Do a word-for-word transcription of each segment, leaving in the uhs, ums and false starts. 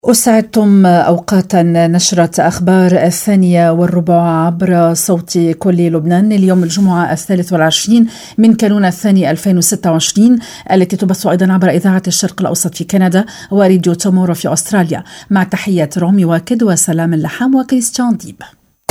أسعدتم أوقاتا. نشرة أخبار الثانية والربع عبر صوت كل لبنان اليوم الجمعة الثالث والعشرين من كانون الثاني ألفين وستة وعشرين، التي تبث أيضا عبر إذاعة الشرق الأوسط في كندا وراديو تومورو في أستراليا، مع تحية رومي واكد وسلام اللحام وكريستيان ديب.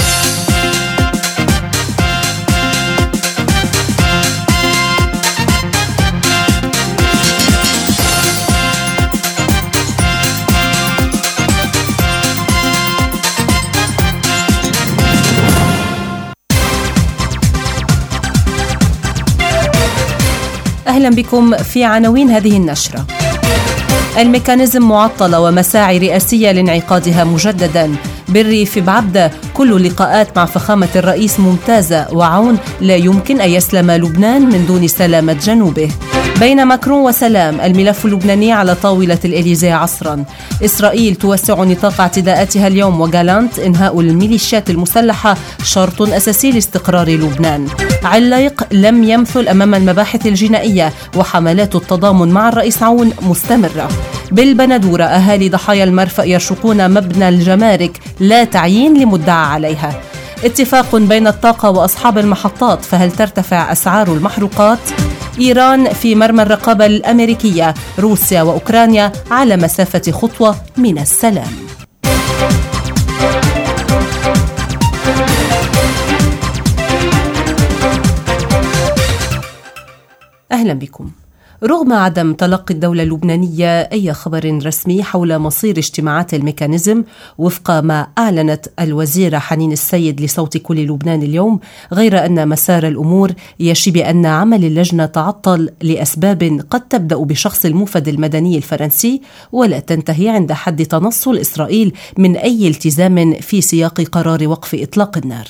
أهلا بكم في عناوين هذه النشرة. الميكانيزم معطلة ومساعي رئاسية لانعقادها مجددا. بري في بعبدة كل اللقاءات مع فخامة الرئيس ممتازة، وعون لا يمكن أن يسلم لبنان من دون سلامة جنوبه. بين ماكرون وسلام، الملف اللبناني على طاولة الإليزيه عصرا. إسرائيل توسع نطاق اعتداءاتها اليوم، وجالانت إنهاء الميليشيات المسلحة شرط أساسي لاستقرار لبنان. علايق لم يمثل أمام المباحث الجنائية، وحملات التضامن مع الرئيس عون مستمرة. بالبندورة أهالي ضحايا المرفأ يشقون مبنى الجمارك لا تعيين لمدعى عليها. اتفاق بين الطاقة وأصحاب المحطات، فهل ترتفع أسعار المحروقات؟ إيران في مرمى الرقابة الأمريكية. روسيا وأوكرانيا على مسافة خطوة من السلام. أهلا بكم. رغم عدم تلقي الدولة اللبنانية أي خبر رسمي حول مصير اجتماعات الميكانيزم، وفق ما أعلنت الوزيرة حنين السيد لصوت كل لبنان اليوم، غير أن مسار الأمور يشي بأن عمل اللجنة تعطل لأسباب قد تبدأ بشخص الموفد المدني الفرنسي، ولا تنتهي عند حد تنصل إسرائيل من أي التزام في سياق قرار وقف إطلاق النار.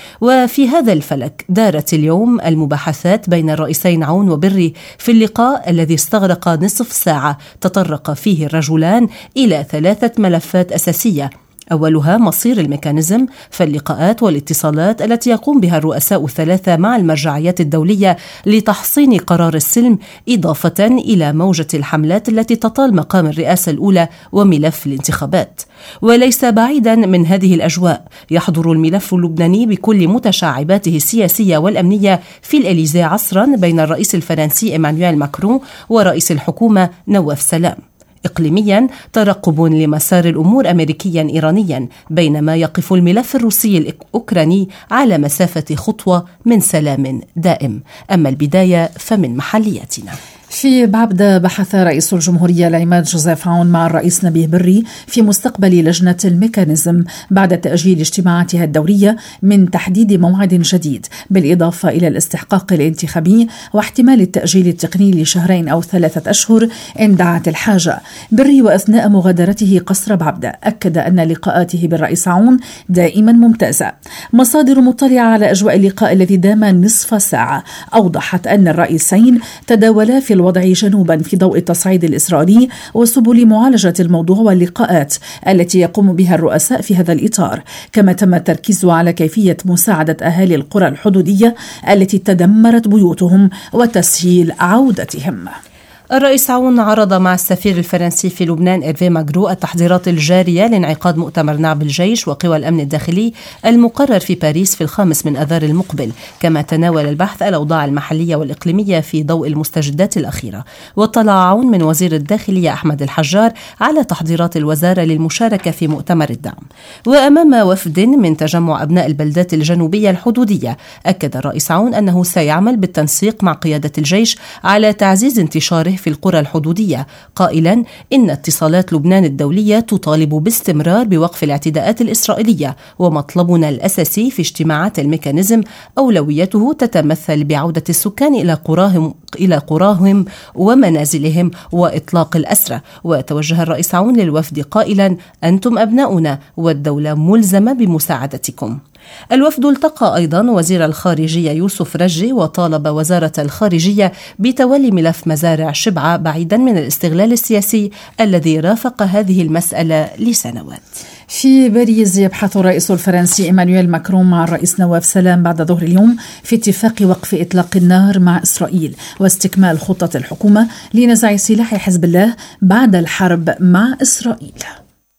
وفي هذا الفلك دارت اليوم المباحثات بين الرئيسين عون وبري في اللقاء الذي استغرق نصف ساعة تطرق فيه الرجلان إلى ثلاثة ملفات أساسية، أولها مصير الميكانيزم، فاللقاءات والاتصالات التي يقوم بها الرؤساء الثلاثة مع المرجعيات الدولية لتحصين قرار السلم، إضافة إلى موجة الحملات التي تطال مقام الرئاسة الأولى وملف الانتخابات. وليس بعيدا من هذه الأجواء يحضر الملف اللبناني بكل متشعباته السياسية والأمنية في الإليزيه عصرا بين الرئيس الفرنسي إيمانويل ماكرون ورئيس الحكومة نواف سلام. إقليميا ترقب لمسار الأمور أمريكيا إيرانيا، بينما يقف الملف الروسي الأوكراني على مسافة خطوة من سلام دائم. أما البداية فمن محلياتنا. في بعبدة بحث رئيس الجمهورية العماد جوزيف عون مع الرئيس نبيه بري في مستقبل لجنة الميكانيزم بعد تأجيل اجتماعاتها الدورية من تحديد موعد جديد، بالإضافة إلى الاستحقاق الانتخابي واحتمال التأجيل التقني لشهرين أو ثلاثة أشهر إن دعت الحاجة. بري وأثناء مغادرته قصر بعبدة أكد أن لقاءاته بالرئيس عون دائما ممتازة. مصادر مطلعة على أجواء اللقاء الذي دام نصف ساعة أوضحت أن الرئيسين تداولا في الوضع جنوبا في ضوء التصعيد الإسرائيلي وسبل معالجة الموضوع واللقاءات التي يقوم بها الرؤساء في هذا الإطار، كما تم التركيز على كيفية مساعدة أهالي القرى الحدودية التي تدمرت بيوتهم وتسهيل عودتهم. الرئيس عون عرض مع السفير الفرنسي في لبنان إيرفي ماغرو التحضيرات الجارية لانعقاد مؤتمر نعب الجيش وقوى الأمن الداخلي المقرر في باريس في الخامس من أذار المقبل، كما تناول البحث الأوضاع المحلية والإقليمية في ضوء المستجدات الأخيرة. واطلع عون من وزير الداخلية أحمد الحجار على تحضيرات الوزارة للمشاركة في مؤتمر الدعم. وأمام وفد من تجمع أبناء البلدات الجنوبية الحدودية، أكد الرئيس عون أنه سيعمل بالتنسيق مع قيادة الجيش على تعزيز انتشاره في القرى الحدودية، قائلا إن اتصالات لبنان الدولية تطالب باستمرار بوقف الاعتداءات الإسرائيلية، ومطلبنا الأساسي في اجتماعات الميكانيزم أولويته تتمثل بعودة السكان إلى قراهم إلى قراهم ومنازلهم وإطلاق الأسرى. وتوجه الرئيس عون للوفد قائلا: أنتم أبناؤنا والدولة ملزمة بمساعدتكم. الوفد التقى أيضا وزير الخارجية يوسف رجي، وطالب وزارة الخارجية بتولي ملف مزارع شبعة بعيدا من الاستغلال السياسي الذي رافق هذه المسألة لسنوات. في باريس يبحث الرئيس الفرنسي إيمانويل ماكرون مع الرئيس نواف سلام بعد ظهر اليوم في اتفاق وقف إطلاق النار مع إسرائيل واستكمال خطة الحكومة لنزع سلاح حزب الله بعد الحرب مع إسرائيل.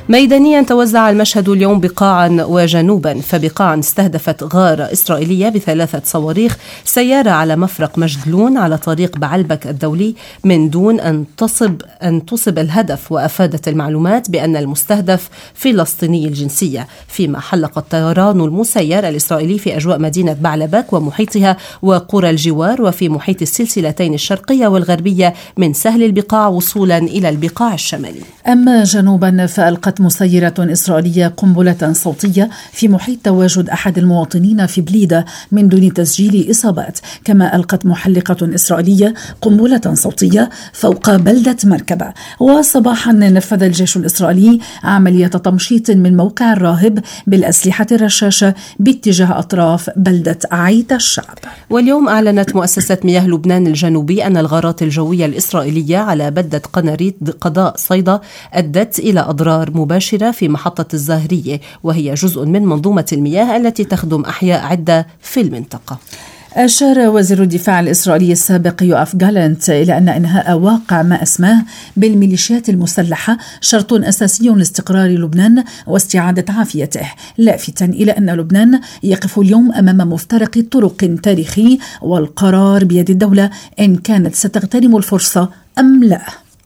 ميدانيا توزع المشهد اليوم بقاعا وجنوبا، فبقاعا استهدفت غارة إسرائيلية بثلاثة صواريخ سيارة على مفرق مجدلون على طريق بعلبك الدولي من دون أن تصب أن تصب الهدف، وأفادت المعلومات بأن المستهدف فلسطيني الجنسية، فيما حلق الطيران المسير الإسرائيلي في أجواء مدينة بعلبك ومحيطها وقرى الجوار وفي محيط السلسلتين الشرقية والغربية من سهل البقاع وصولا إلى البقاع الشمالي. أما جنوبا فألقت مسيرة إسرائيلية قنبلة صوتية في محيط تواجد أحد المواطنين في بليدة من دون تسجيل إصابات، كما ألقت محلقة إسرائيلية قنبلة صوتية فوق بلدة مركبة. وصباحا نفذ الجيش الإسرائيلي عملية تمشيط من موقع الراهب بالأسلحة الرشاشة باتجاه أطراف بلدة عيت الشعب. واليوم أعلنت مؤسسة مياه لبنان الجنوبي أن الغارات الجوية الإسرائيلية على بلدة قناريط قضاء صيدا أدت إلى أضرار مباشرة في محطة الزاهرية، وهي جزء من منظومة المياه التي تخدم أحياء عدة في المنطقة. أشار وزير الدفاع الإسرائيلي السابق يوآف جالنت إلى أن إنهاء واقع ما أسماه بالميليشيات المسلحة شرط أساسي لاستقرار لبنان واستعادة عافيته، لافتا إلى أن لبنان يقف اليوم أمام مفترق طرق تاريخي، والقرار بيد الدولة إن كانت ستغتنم الفرصة أم لا.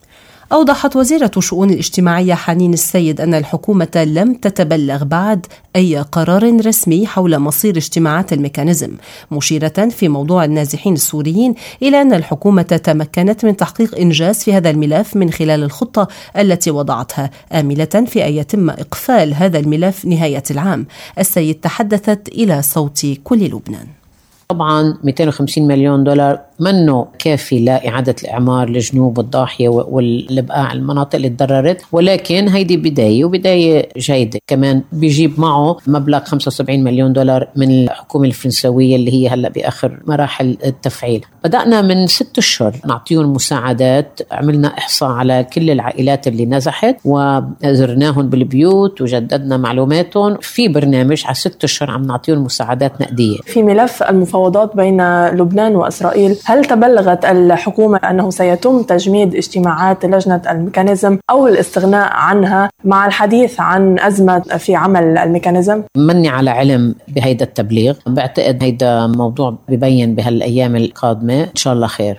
أوضحت وزيرة الشؤون الاجتماعية حنين السيد أن الحكومة لم تتبلغ بعد أي قرار رسمي حول مصير اجتماعات الميكانيزم، مشيرة في موضوع النازحين السوريين إلى أن الحكومة تمكنت من تحقيق إنجاز في هذا الملف من خلال الخطة التي وضعتها، آملة في أن يتم إقفال هذا الملف نهاية العام. السيد تحدثت إلى صوت كل لبنان. طبعا مئتين وخمسين مليون دولار منه كافي لإعادة الإعمار لجنوب والضاحية والبقاع المناطق اللي تضررت، ولكن هيدي بداية وبداية جيدة. كمان بيجيب معه مبلغ خمسة وسبعين مليون دولار من الحكومة الفرنسوية اللي هي هلأ بآخر مراحل التفعيل. بدأنا من ست أشهر نعطيهم مساعدات، عملنا إحصاء على كل العائلات اللي نزحت وزرناهم بالبيوت وجددنا معلوماتهم في برنامج. على ست أشهر عم نعطيهم مساعدات نقدية. في ملف المفاوضات بين لبنان وإسرائيل، هل تبلغت الحكومة أنه سيتم تجميد اجتماعات لجنة الميكانيزم أو الاستغناء عنها مع الحديث عن أزمة في عمل الميكانيزم؟ مني على علم بهيدا التبليغ، بعتقد هيدا موضوع ببين بهالأيام القادمة إن شاء الله خير.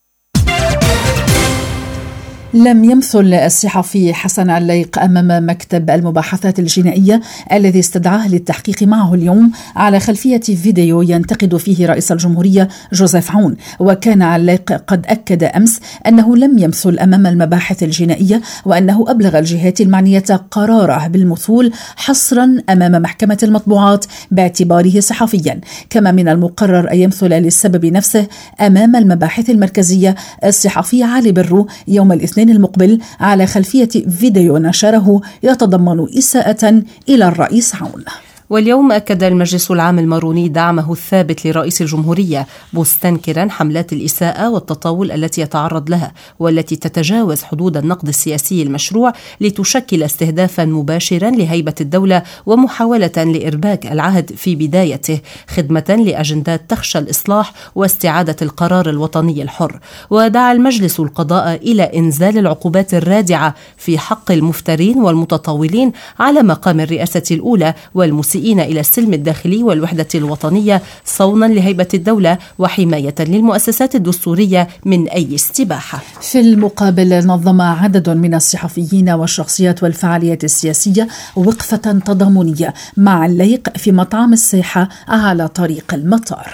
لم يمثل الصحفي حسن عليق أمام مكتب المباحثات الجنائية الذي استدعاه للتحقيق معه اليوم على خلفية فيديو ينتقد فيه رئيس الجمهورية جوزيف عون. وكان عليق قد أكد أمس أنه لم يمثل أمام المباحث الجنائية، وأنه أبلغ الجهات المعنية قراره بالمثول حصرا أمام محكمة المطبوعات باعتباره صحفيا. كما من المقرر أن يمثل للسبب نفسه أمام المباحث المركزية الصحفي علي برو يوم الاثنين المقبل على خلفية فيديو نشره يتضمن إساءة إلى الرئيس عون. واليوم أكد المجلس العام الماروني دعمه الثابت لرئيس الجمهورية، مستنكرا حملات الإساءة والتطاول التي يتعرض لها والتي تتجاوز حدود النقد السياسي المشروع لتشكل استهدافا مباشرا لهيبة الدولة ومحاولة لإرباك العهد في بدايته خدمة لأجندات تخشى الإصلاح واستعادة القرار الوطني الحر. ودعا المجلس القضاء إلى إنزال العقوبات الرادعة في حق المفترين والمتطاولين على مقام الرئاسة الأولى والمسيئين إلى السلم الداخلي والوحدة الوطنية صونا لهيبة الدولة وحماية للمؤسسات الدستورية من أي استباحة. في المقابل نظم عدد من الصحفيين والشخصيات والفعاليات السياسية وقفة تضامنية مع الليق في مطعم الساحة على طريق المطار.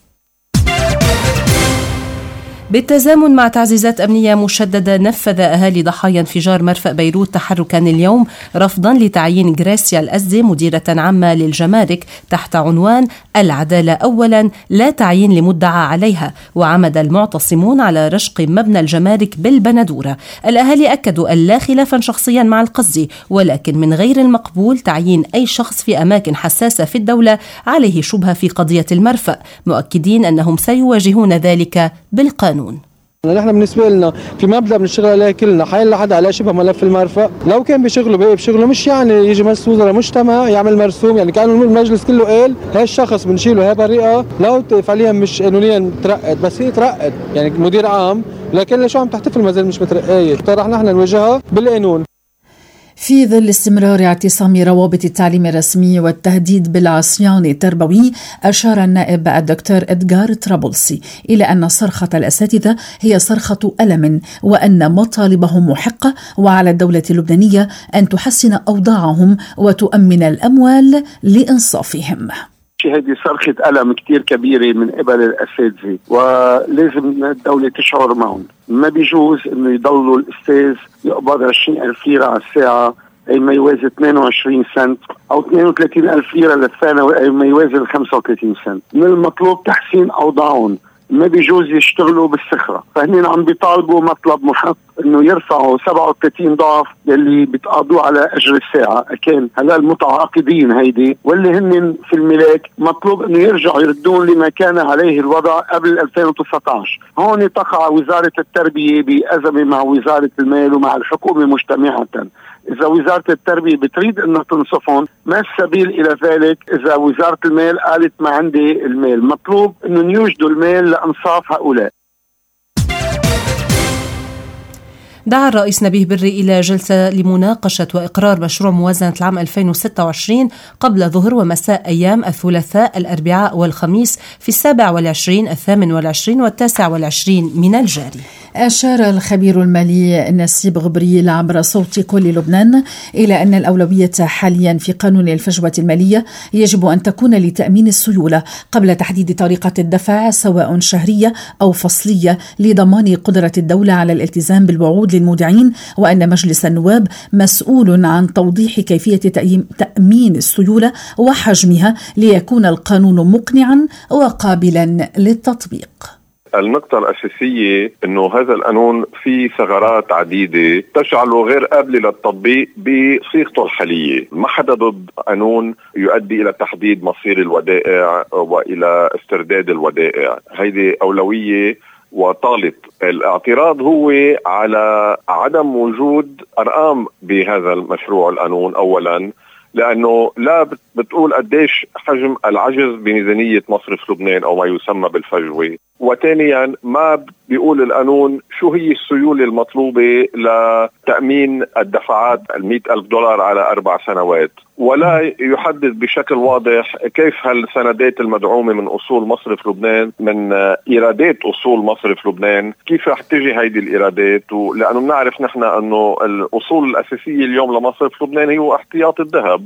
بالتزامن مع تعزيزات أمنية مشددة، نفذ أهالي ضحايا انفجار مرفأ بيروت تحركا اليوم رفضا لتعيين غراسيا الأزدي مديرة عامة للجمارك تحت عنوان العدالة أولا لا تعيين لمدعى عليها. وعمد المعتصمون على رشق مبنى الجمارك بالبندورة. الأهالي أكدوا أن لا خلافا شخصيا مع القزي، ولكن من غير المقبول تعيين أي شخص في أماكن حساسة في الدولة عليه شبهة في قضية المرفأ، مؤكدين أنهم سيواجهون ذلك بالقانون. نحن بالنسبه لنا في مبدا بنشتغل عليه كلنا، حيلا حدا على شبه ملف المرفأ، لو كان بشغله بقى بشغله، مش يعني يجي مجلس وزراء مجتمع يعمل مرسوم، يعني كانوا المجلس كله قال هاي الشخص بنشيله هاي طريقه، لو فعليا مش قانونيا ترقد، بس هي ترقد يعني مدير عام، لكن شو عم تحتفل ما زال مش مترقيه، رح نحن نواجهها بالقانون. في ظل استمرار اعتصام روابط التعليم الرسمي والتهديد بالعصيان التربوي، أشار النائب الدكتور إدغار طرابلسي إلى أن صرخة الأساتذة هي صرخة ألم، وأن مطالبهم محقة، وعلى الدولة اللبنانية أن تحسن أوضاعهم وتؤمن الأموال لإنصافهم. هذه صرخة ألم كتير كبيرة من قبل الأساتذة، ولازم الدولة تشعر معهم. ما بيجوز إنه يضلوا الأستاذ يقبض عشرين ألف ليرة على الساعة، أي ما يوازي اثنين وعشرين سنت، أو اثنين وثلاثين ألف ليرة للثانوي، أي ما يوازي خمسة وثلاثين سنت. من المطلوب تحسين أوضاعهم، ما بيجوز يشتغلوا بالسخرة. فهنين عم بيطالبوا مطلب محق انه يرفعوا سبعة وثلاثين ضعف اللي بتقاضوا على اجر الساعة. كان هلا المتعاقدين هيدي واللي هن في الملاك مطلوب انه يرجعوا يردون لما كان عليه الوضع قبل ألفين وتسعة عشر. هون تقع وزارة التربية بأزمة مع وزارة المال ومع الحكومة مجتمعة. إذا وزارة التربية بتريد أنها تنصفهم، ما السبيل إلى ذلك إذا وزارة المال قالت ما عندي المال؟ مطلوب أنه يوجدوا المال لأنصاف هؤلاء. دعا الرئيس نبيه بري إلى جلسة لمناقشة وإقرار مشروع موازنة العام ألفين وستة وعشرين قبل ظهر ومساء أيام الثلاثاء، الأربعاء والخميس في السابع والعشرين، الثامن والعشرين والتاسع والعشرين من الجاري. أشار الخبير المالي نسيب غبريل عبر صوت كل لبنان إلى أن الأولوية حاليا في قانون الفجوة المالية يجب أن تكون لتأمين السيولة قبل تحديد طريقة الدفع سواء شهرية أو فصلية، لضمان قدرة الدولة على الالتزام بالوعود للمودعين، وأن مجلس النواب مسؤول عن توضيح كيفية تأمين السيولة وحجمها ليكون القانون مقنعا وقابلا للتطبيق. النقطة الأساسية أنه هذا القانون فيه ثغرات عديدة تجعله غير قابل للتطبيق بصيغته الحالية. ما حدا ضد قانون يؤدي إلى تحديد مصير الودائع وإلى استرداد الودائع، هيدي أولوية وطالت. الاعتراض هو على عدم وجود أرقام بهذا المشروع القانون أولا، لأنه لا بتقول قديش حجم العجز بميزانية مصرف لبنان أو ما يسمى بالفجوة، وثانيا ما بيقول القانون شو هي السيولة المطلوبة لتأمين الدفعات المئة ألف دولار على أربع سنوات، ولا يحدد بشكل واضح كيف هالسندات المدعومة من أصول مصرف لبنان، من إيرادات أصول مصرف لبنان، كيف رح تجي هيدي الإيرادات. لأنه بنعرف نحن أنه الأصول الأساسية اليوم لمصرف لبنان هو احتياط الذهب.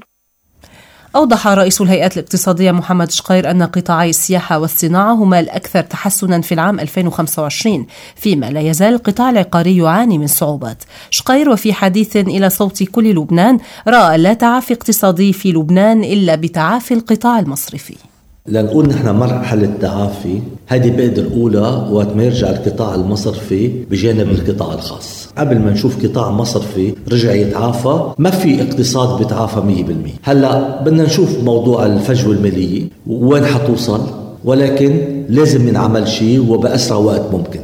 أوضح رئيس الهيئة الاقتصادية محمد شقير أن قطاعي السياحة والصناعة هما الأكثر تحسنا في العام ألفين وخمسة وعشرين، فيما لا يزال القطاع العقاري يعاني من صعوبات. شقير وفي حديث إلى صوت كل لبنان رأى لا تعافي اقتصادي في لبنان إلا بتعافي القطاع المصرفي. لنقول نحن مرحلة تعافي هذه بقدر الأولى وقت ما يرجع القطاع المصرفي بجانب القطاع الخاص. قبل ما نشوف قطاع مصرفي رجع يتعافى، ما في اقتصاد بيتعافى مية بالمية. هلأ بدنا نشوف موضوع الفجوة المالية وين حتوصل، ولكن لازم نعمل شيء وبأسرع وقت ممكن.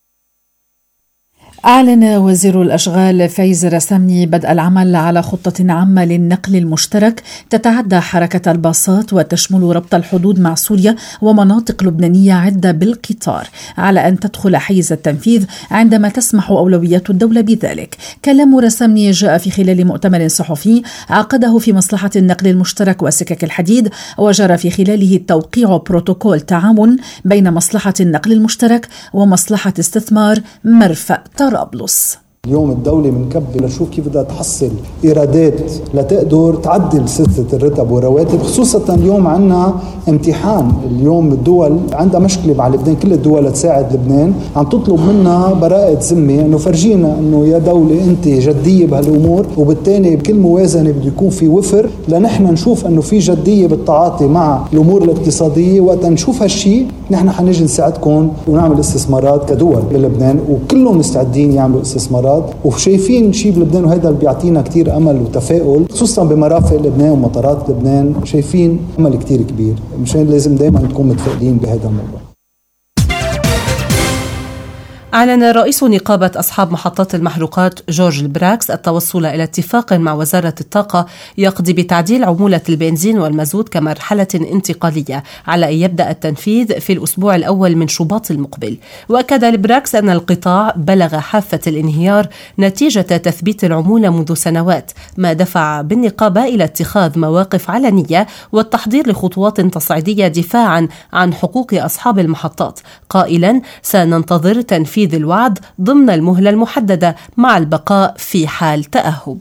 أعلن وزير الأشغال فايز رسامني بدء العمل على خطة عامة للنقل المشترك تتعدى حركة الباصات وتشمل ربط الحدود مع سوريا ومناطق لبنانية عدة بالقطار، على أن تدخل حيز التنفيذ عندما تسمح أولويات الدولة بذلك. كلام رسامني جاء في خلال مؤتمر صحفي عقده في مصلحة النقل المشترك وسكك الحديد، وجرى في خلاله توقيع بروتوكول تعاون بين مصلحة النقل المشترك ومصلحة استثمار مرفأ طرابلس. اليوم الدولة منكبة لشوف كيف بدها تحصل إيرادات لتقدر تعدل سلسلة الرتب والرواتب، خصوصا اليوم عنا امتحان. اليوم الدول عندها مشكلة مع لبنان، كل الدول تساعد لبنان عم تطلب منا براءة ذمة، انه فرجينا انه يا دولة انت جدية بهالامور، وبالتالي بكل موازنة بده يكون في وفر لنحن نشوف انه في جدية بالتعاطي مع الامور الاقتصادية. وقت نشوف هالشيء نحن حنجي نساعدكم ونعمل استثمارات كدول بلبنان، وكلهم مستعدين يعملوا استثمارات وشايفين شيء بلبنان، وهذا اللي بيعطينا كتير أمل وتفاؤل، خصوصا بمرافق لبنان ومطارات لبنان. شايفين أمل كتير كبير، مشان لازم دايما نكون متفائلين بهذا الموضوع. أعلن رئيس نقابة أصحاب محطات المحروقات جورج البراكس التوصل إلى اتفاق مع وزارة الطاقة يقضي بتعديل عمولة البنزين والمازوت كمرحلة انتقالية على أن يبدأ التنفيذ في الأسبوع الأول من شباط المقبل. وأكد البراكس أن القطاع بلغ حافة الانهيار نتيجة تثبيت العمولة منذ سنوات، ما دفع بالنقابة إلى اتخاذ مواقف علنية والتحضير لخطوات تصعيدية دفاعا عن حقوق أصحاب المحطات، قائلا سننتظر تنفيذ الوعد ضمن المهلة المحددة مع البقاء في حال تأهب.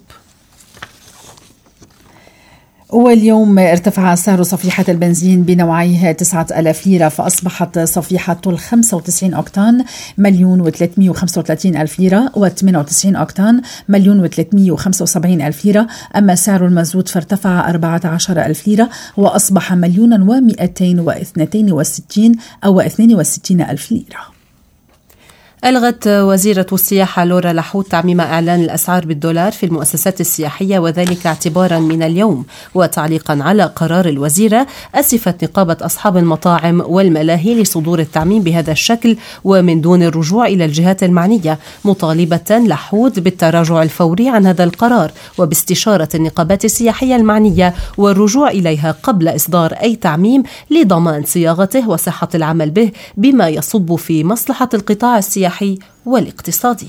واليوم ارتفع سعر صفيحة البنزين بنوعيه تسعة آلاف ليرة، فأصبحت صفيحة الخمسة وتسعين أوكتان مليون وثلاثمئة وخمسة وثلاثين ألف ليرة، وثمانية وتسعين أوكتان مليون وثلاثمئة وخمسة وسبعين ألف ليرة. أما سعر المازوت فارتفع أربعة عشر ألف ليرة وأصبح مليونا ومئتين واثنين وستين أو اثنين وستين ألف ليرة. ألغت وزيرة السياحة لورا لحود تعميم إعلان الأسعار بالدولار في المؤسسات السياحية، وذلك اعتبارا من اليوم. وتعليقا على قرار الوزيرة، أسفت نقابة أصحاب المطاعم والملاهي لصدور التعميم بهذا الشكل ومن دون الرجوع إلى الجهات المعنية، مطالبة لحود بالتراجع الفوري عن هذا القرار وباستشارة النقابات السياحية المعنية والرجوع إليها قبل إصدار أي تعميم لضمان صياغته وصحة العمل به بما يصب في مصلحة القطاع السياحي والاقتصادي.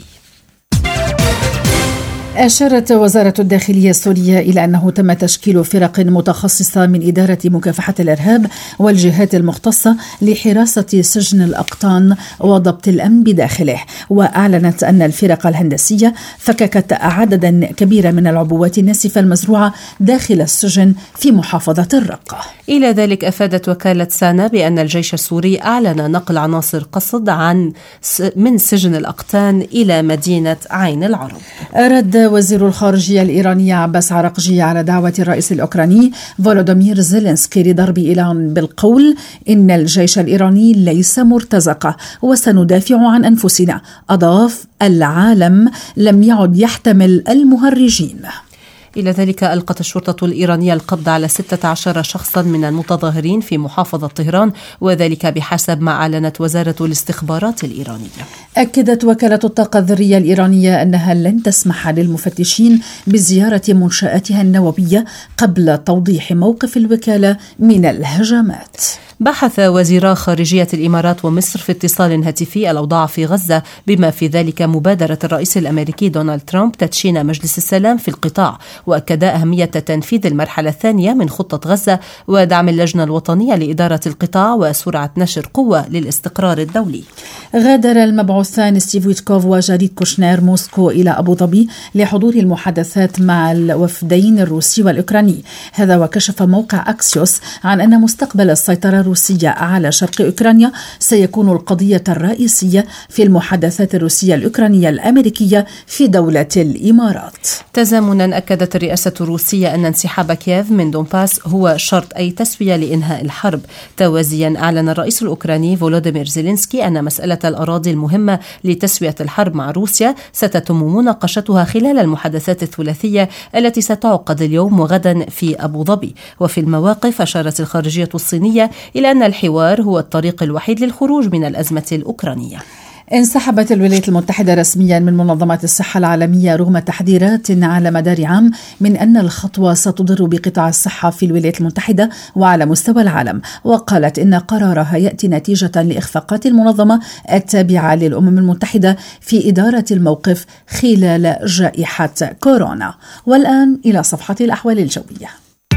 أشارت وزارة الداخلية السورية إلى أنه تم تشكيل فرق متخصصة من إدارة مكافحة الإرهاب والجهات المختصة لحراسة سجن الأقطان وضبط الأمن بداخله. وأعلنت أن الفرق الهندسية فككت عددا كبيرا من العبوات الناسفة المزروعة داخل السجن في محافظة الرقة. إلى ذلك أفادت وكالة سانا بأن الجيش السوري أعلن نقل عناصر قصد عن من سجن الأقطان إلى مدينة عين العرب. رد وزير الخارجية الإيراني عباس عراقجي على دعوة الرئيس الأوكراني فولودومير زيلينسكي لضرب إيران بالقول إن الجيش الإيراني ليس مرتزقة وسندافع عن أنفسنا. أضاف: العالم لم يعد يحتمل المهرجين. إلى ذلك ألقت الشرطة الإيرانية القبض على ستة عشر شخصا من المتظاهرين في محافظة طهران، وذلك بحسب ما أعلنت وزارة الاستخبارات الإيرانية. أكدت وكالة الطاقة الذرية الإيرانية أنها لن تسمح للمفتشين بزيارة منشآتها النووية قبل توضيح موقف الوكالة من الهجمات. بحث وزيرا خارجية الإمارات ومصر في اتصال هاتفي الأوضاع في غزة، بما في ذلك مبادرة الرئيس الأمريكي دونالد ترامب تدشين مجلس السلام في القطاع، وأكدا أهمية تنفيذ المرحلة الثانية من خطة غزة ودعم اللجنة الوطنية لإدارة القطاع وسرعة نشر قوة للاستقرار الدولي. غادر المبعوثان ستيف ويتكوف وجاريد كوشنير موسكو إلى أبو ظبي لحضور المحادثات مع الوفدين الروسي والأوكراني. هذا وكشف موقع أكسيوس عن أن مستقبل السيطرة الروسية على شرق أوكرانيا سيكون القضية الرئيسية في المحادثات الروسية الأوكرانية الأمريكية في دولة الإمارات. تزامنا أكدت الرئاسة الروسية أن انسحاب كييف من دونباس هو شرط أي تسوية لإنهاء الحرب. توازيا أعلن الرئيس الأوكراني فولوديمير زيلينسكي أن مسألة الأراضي المهمة لتسوية الحرب مع روسيا ستتم مناقشتها خلال المحادثات الثلاثية التي ستعقد اليوم وغدا في أبو ظبي. وفي المواقف أشارت الخارجية الصينية إلى أن الحوار هو الطريق الوحيد للخروج من الأزمة الأوكرانية. انسحبت الولايات المتحدة رسميا من منظمة الصحة العالمية رغم تحذيرات على مدار عام من أن الخطوة ستضر بقطاع الصحة في الولايات المتحدة وعلى مستوى العالم. وقالت إن قرارها يأتي نتيجة لإخفاقات المنظمة التابعة للأمم المتحدة في إدارة الموقف خلال جائحة كورونا. والآن إلى صفحة الأحوال الجوية.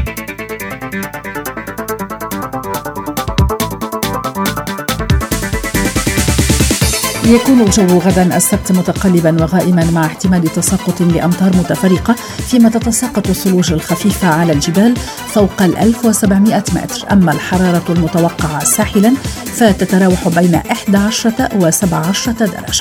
يكون الجو غدا السبت متقلبا وغائما مع احتمال تساقط لأمطار متفرقة، فيما تتساقط الثلوج الخفيفة على الجبال فوق الألف وسبعمائة متر. أما الحرارة المتوقعة ساحلا فتتراوح بين إحدى عشرة وسبعة عشر درجة.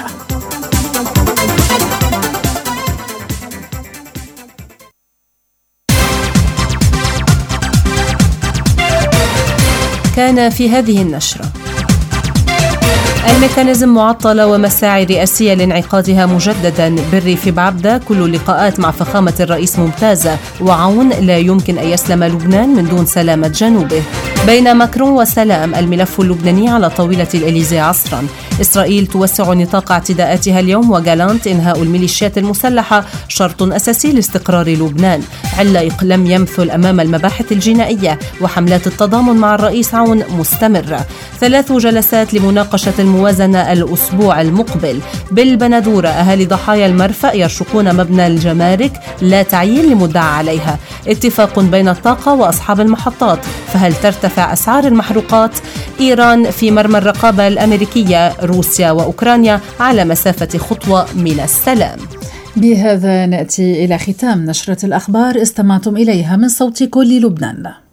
كان في هذه النشرة: الميكانيزم معطلة ومساعي رئاسية لانعقادها مجددا. بري في بعبدة: كل اللقاءات مع فخامة الرئيس ممتازة، وعون لا يمكن أن يسلم لبنان من دون سلامة جنوبه. بين ماكرون وسلام: الملف اللبناني على طاولة الإليزي عصرا. إسرائيل توسع نطاق اعتداءاتها اليوم، وجالانت: إنهاء الميليشيات المسلحة شرط أساسي لاستقرار لبنان. علق: لم يمثل أمام المباحث الجنائية، وحملات التضامن مع الرئيس عون مستمرة. ثلاث جلسات لمناقشة الموازنة الأسبوع المقبل. بالبندورة: أهالي ضحايا المرفأ يرشقون مبنى الجمارك، لا تعيين لمدعى عليها. اتفاق بين الطاقة وأصحاب المحطات، فهل ترتفع أسعار المحروقات؟ إيران في مرمى الرقابة الأمريكية. روسيا وأوكرانيا على مسافة خطوة من السلام. بهذا نأتي إلى ختام نشرة الأخبار استمعتم إليها من صوت كل لبنان.